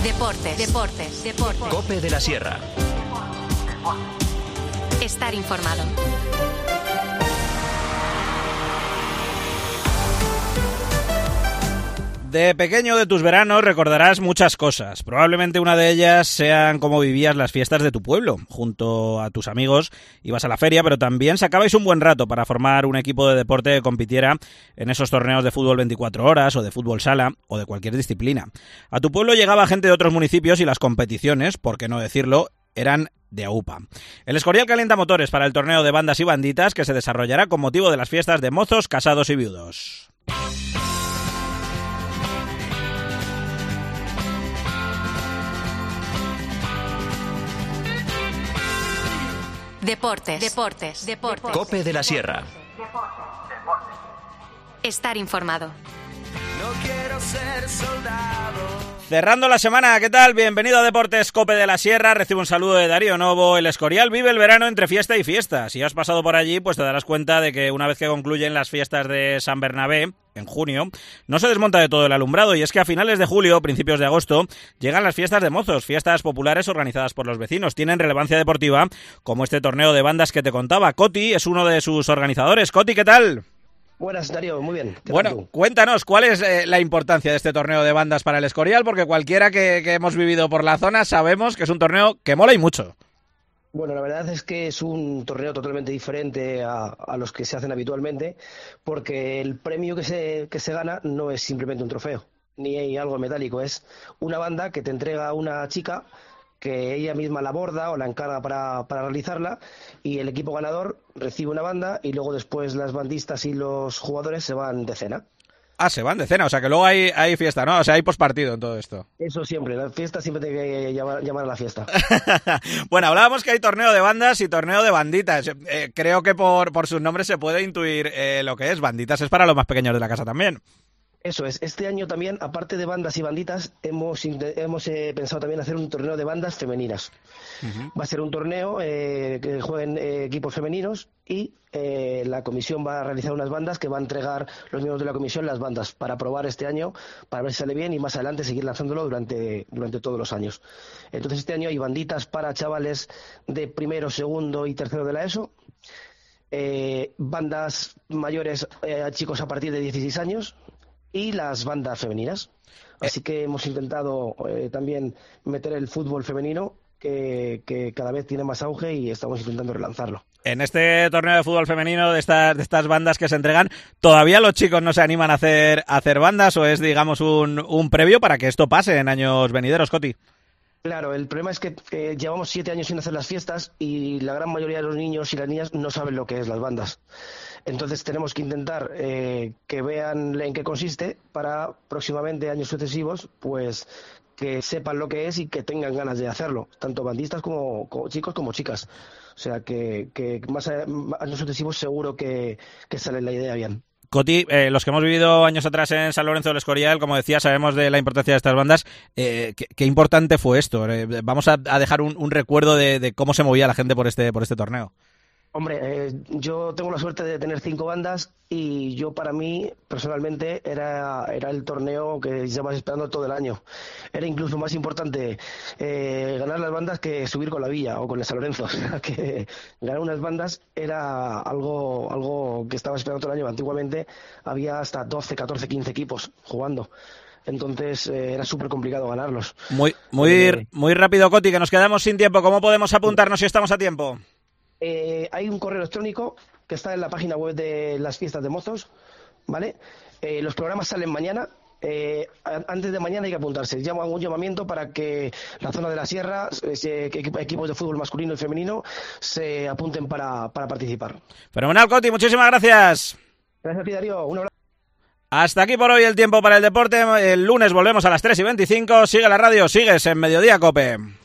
Deportes. COPE de la Sierra. Estar informado. De pequeño de tus veranos recordarás muchas cosas. Probablemente una de ellas sean cómo vivías las fiestas de tu pueblo. Junto a tus amigos ibas a la feria, pero también sacabais un buen rato para formar un equipo de deporte que compitiera en esos torneos de fútbol 24 horas o de fútbol sala o de cualquier disciplina. A tu pueblo llegaba gente de otros municipios y las competiciones, por qué no decirlo, eran de AUPA. El Escorial calienta motores para el torneo de bandas y banditas que se desarrollará con motivo de las fiestas de mozos, casados y viudos. Deportes. COPE de la Sierra. Estar informado. No quiero ser soldado. Cerrando la semana, ¿qué tal? Bienvenido a Deportes COPE de la Sierra. Recibo un saludo de Darío Novo. El Escorial vive el verano entre fiesta y fiesta. Si has pasado por allí, pues te darás cuenta de que una vez que concluyen las fiestas de San Bernabé, en junio, no se desmonta de todo el alumbrado, y es que a finales de julio, principios de agosto, llegan las fiestas de mozos, fiestas populares organizadas por los vecinos. Tienen relevancia deportiva, como este torneo de bandas que te contaba. Coti es uno de sus organizadores. Coti, ¿qué tal? Buenas, Darío, muy bien. Bueno, cuéntanos, ¿cuál es la importancia de este torneo de bandas para el Escorial? Porque cualquiera que hemos vivido por la zona sabemos que es un torneo que mola y mucho. Bueno, la verdad es que es un torneo totalmente diferente a los que se hacen habitualmente, porque el premio que se gana no es simplemente un trofeo, ni hay algo metálico, es una banda que te entrega una chica que ella misma la borda o la encarga para realizarla, y el equipo ganador recibe una banda y luego después las bandistas y los jugadores se van de cena. Ah, se van de cena, o sea que luego hay fiesta, ¿no? O sea, hay pospartido en todo esto. Eso siempre, la fiesta siempre tiene que llamar a la fiesta. Bueno, hablábamos que hay torneo de bandas y torneo de banditas. Creo que por sus nombres se puede intuir lo que es. Banditas es para los más pequeños de la casa también. Eso es. Este año también, aparte de bandas y banditas, hemos pensado también hacer un torneo de bandas femeninas. Uh-huh. Va a ser un torneo que jueguen equipos femeninos, y la comisión va a realizar unas bandas que va a entregar los miembros de la comisión las bandas para probar este año, para ver si sale bien y más adelante seguir lanzándolo durante todos los años. Entonces este año hay banditas para chavales de primero, segundo y tercero de la ESO, bandas mayores a chicos a partir de 16 años, y las bandas femeninas. Así que hemos intentado también meter el fútbol femenino, que cada vez tiene más auge, y estamos intentando relanzarlo. En este torneo de fútbol femenino, de estas bandas que se entregan, ¿todavía los chicos no se animan a hacer bandas, o es, digamos, un previo para que esto pase en años venideros, Coti? Claro, el problema es que llevamos 7 años sin hacer las fiestas, y la gran mayoría de los niños y las niñas no saben lo que es las bandas. Entonces tenemos que intentar que vean en qué consiste, para próximamente, años sucesivos, pues que sepan lo que es y que tengan ganas de hacerlo, tanto bandistas como chicos como chicas. O sea que más años sucesivos seguro que sale la idea bien. Coti, los que hemos vivido años atrás en San Lorenzo del Escorial, como decía, sabemos de la importancia de estas bandas. ¿Qué importante fue esto? Vamos a dejar un recuerdo de cómo se movía la gente por este torneo. Hombre, yo tengo la suerte de tener 5 bandas, y yo, para mí, personalmente, era el torneo que llevas esperando todo el año. Era incluso más importante ganar las bandas que subir con la Villa o con el San Lorenzo. Que ganar unas bandas era algo que estaba esperando todo el año. Antiguamente había hasta 12, 14, 15 equipos jugando. Entonces era súper complicado ganarlos. Muy rápido, Coti, que nos quedamos sin tiempo. ¿Cómo podemos apuntarnos si estamos a tiempo? Hay un correo electrónico que está en la página web de las fiestas de mozos, ¿vale? Los programas salen mañana. Antes de mañana hay que apuntarse. Hago un llamamiento para que la zona de la Sierra, equipos de fútbol masculino y femenino, se apunten para participar. Fenomenal, Coti, muchísimas gracias. Gracias a ti, Darío. Un abrazo. Hasta aquí por hoy el tiempo para el deporte. El lunes volvemos a las 3:25. Sigue la radio, sigues en Mediodía Cope.